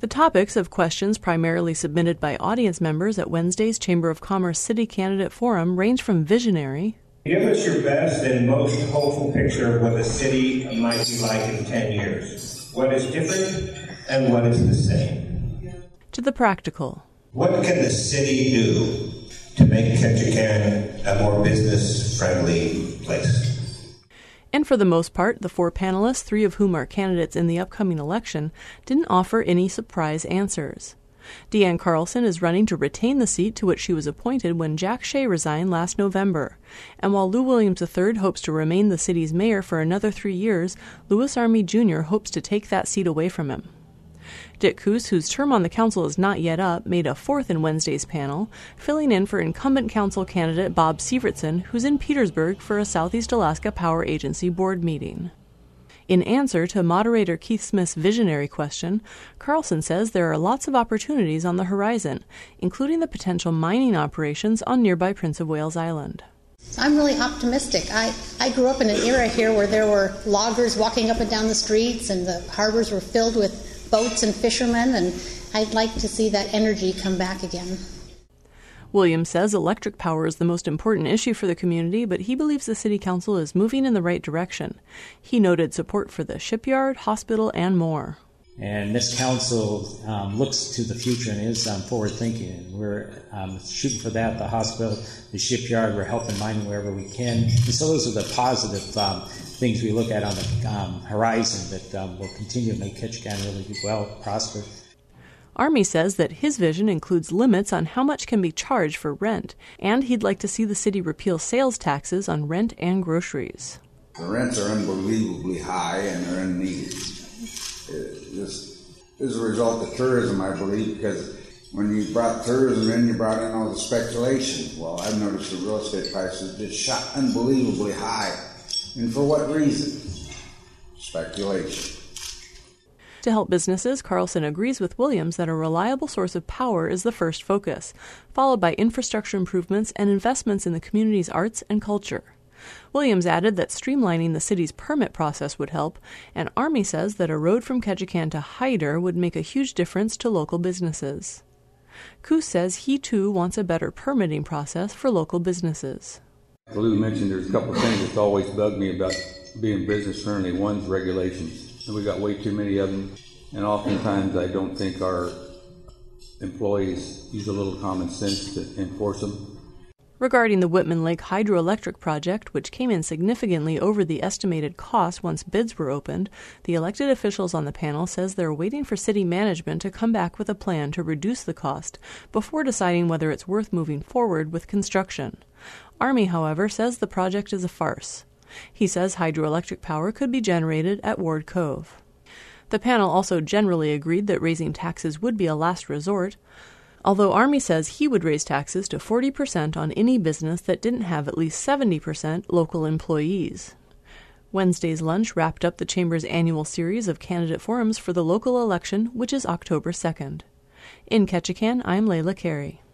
The topics of questions primarily submitted by audience members at Wednesday's Chamber of Commerce City Candidate Forum range from visionary, give us your best and most hopeful picture of what the city might be like in 10 years. What is different and what is the same? to the practical. What can the city do to make Ketchikan a more business-friendly place? And for the most part, the four panelists, three of whom are candidates in the upcoming election, didn't offer any surprise answers. Deanne Carlson is running to retain the seat to which she was appointed when Jack Shea resigned last November. And while Lou Williams III hopes to remain the city's mayor for another 3 years, Louis Army Jr. hopes to take that seat away from him. Dick Coos, whose term on the council is not yet up, made a fourth in Wednesday's panel, filling in for incumbent council candidate Bob Sievertson, who's in Petersburg for a Southeast Alaska Power Agency board meeting. In answer to moderator Keith Smith's visionary question, Carlson says there are lots of opportunities on the horizon, including the potential mining operations on nearby Prince of Wales Island. I'm really optimistic. I grew up in an era here where there were loggers walking up and down the streets and the harbors were filled with boats and fishermen, and I'd like to see that energy come back again. Williams says electric power is the most important issue for the community, but he believes the city council is moving in the right direction. He noted support for the shipyard, hospital, and more. And this council looks to the future and is forward-thinking. We're shooting for that, the hospital, the shipyard. We're helping mining wherever we can. And so those are the positive things we look at on the horizon that will continue to make Ketchikan really well, prosper. Army says that his vision includes limits on how much can be charged for rent, and he'd like to see the city repeal sales taxes on rent and groceries. The rents are unbelievably high and they're unneeded. This is a result of tourism, I believe, because when you brought tourism in, you brought in all the speculation. Well, I've noticed the real estate prices just shot unbelievably high. And for what reason? Speculation. To help businesses, Carlson agrees with Williams that a reliable source of power is the first focus, followed by infrastructure improvements and investments in the community's arts and culture. Williams added that streamlining the city's permit process would help, and Army says that a road from Ketchikan to Hyder would make a huge difference to local businesses. Coos says he too wants a better permitting process for local businesses. Lou mentioned there's a couple of things that's always bugged me about being business friendly. One's regulations. And we got way too many of them, and oftentimes I don't think our employees use a little common sense to enforce them. Regarding the Whitman Lake hydroelectric project, which came in significantly over the estimated cost once bids were opened, the elected officials on the panel says they're waiting for city management to come back with a plan to reduce the cost before deciding whether it's worth moving forward with construction. Army, however, says the project is a farce. He says hydroelectric power could be generated at Ward Cove. The panel also generally agreed that raising taxes would be a last resort, although Army says he would raise taxes to 40% on any business that didn't have at least 70% local employees. Wednesday's lunch wrapped up the Chamber's annual series of candidate forums for the local election, which is October 2nd. In Ketchikan, I'm Layla Carey.